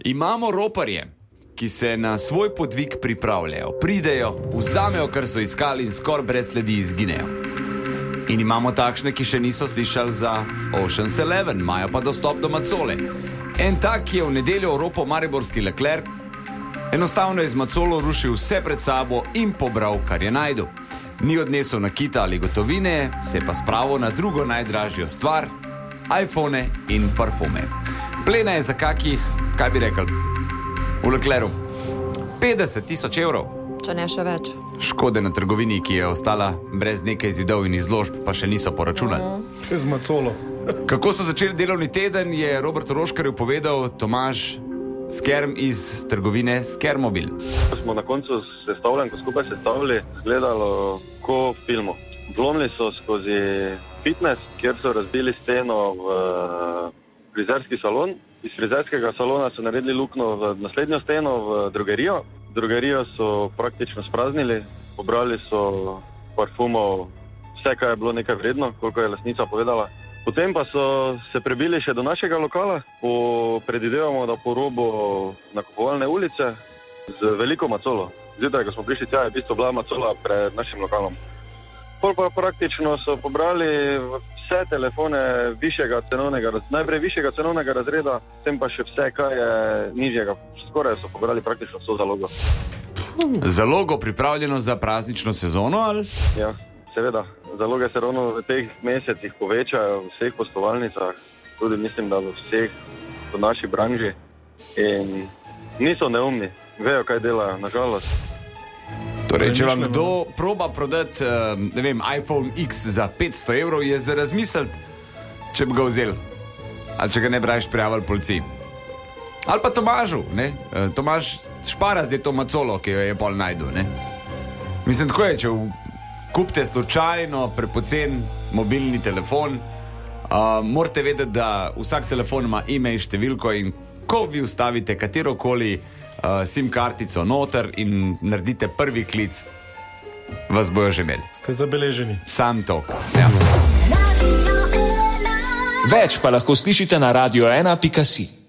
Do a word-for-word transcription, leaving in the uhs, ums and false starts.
Imamo roparje, ki se na svoj podvig pripravljajo, pridejo, vzamejo, kar so iskali in skoraj brez sledi izginejo. In imamo takšne, ki še niso slišali za Ocean's Eleven, imajo pa dostop do Macole. En tak je v nedeljo oropal mariborski Leclerc, enostavno je z Macolo rušil vse pred sabo in pobral, kar je našel. Ni odnesel nakita ali gotovine, se pa spravil na drugo najdražjo stvar, iPhone in parfume. Plena je za kakih, kaj bi rekel, v Leclercu, petdeset tisoč evrov. Če ne še več. Škode na trgovini, ki je ostala brez nekaj zidov in izložb, pa še niso poračunali. Še z Macolo. Kako so začeli delovni teden, je Robert Roškarju povedal Tomaž Skerm iz trgovine Skermobil. Smo na koncu sestavljeni, ko skupaj sestavili, gledalo ko v filmu. Vlomili so skozi fitness, kjer so razbili steno v frizerski salon. Iz frizerskega salona so naredili luknjo v naslednjo steno, v drogerijo. Drogerijo so praktično spraznili, pobrali so parfumov, vse, kaj je bilo nekaj vredno, koliko je lastnica povedala. Potem pa so se prebili še do našega lokala, po, predvidevamo, da po robu nakupovalne ulice z veliko Macolo. Zjutraj, ko smo prišli tja, je v bistvu bila Macola pred našim lokalom. Pol pa praktično so pobrali vse telefone višjega cenovnega, najprej višjega cenovnega razreda, potem pa še vse, kaj je nižjega. Skoraj so pobrali praktično vso zalogo. Zalogo pripravljeno za praznično sezono, ali? Ja, seveda. Zaloge se ravno v teh mesecih povečajo v vseh postovalnicah, tudi mislim, da v vseh v naši branži. In niso neumni, vejo, kaj delajo, nažalost. Torej, če vam kdo proba prodati, ne vem, iPhone X za petsto evrov, je za razmisliti, če bi ga vzel. Ali če ga ne bi raje prijavili policiji. Ali pa Tomažu, ne? Tomaž špara zdaj to Macolo, ki jo je pol najdu, ne? Mislim, tako je, če kupite slučajno prepocen mobilni telefon, uh, morate vedeti, da vsak telefon ima ime in številko in ko vi vstavite katerokoli uh, SIM kartico noter in naredite prvi klic, vas bojo že imeli. Ste zabeleženi. Sam to. Ja. Več pa lahko slišite na radio ena pika si.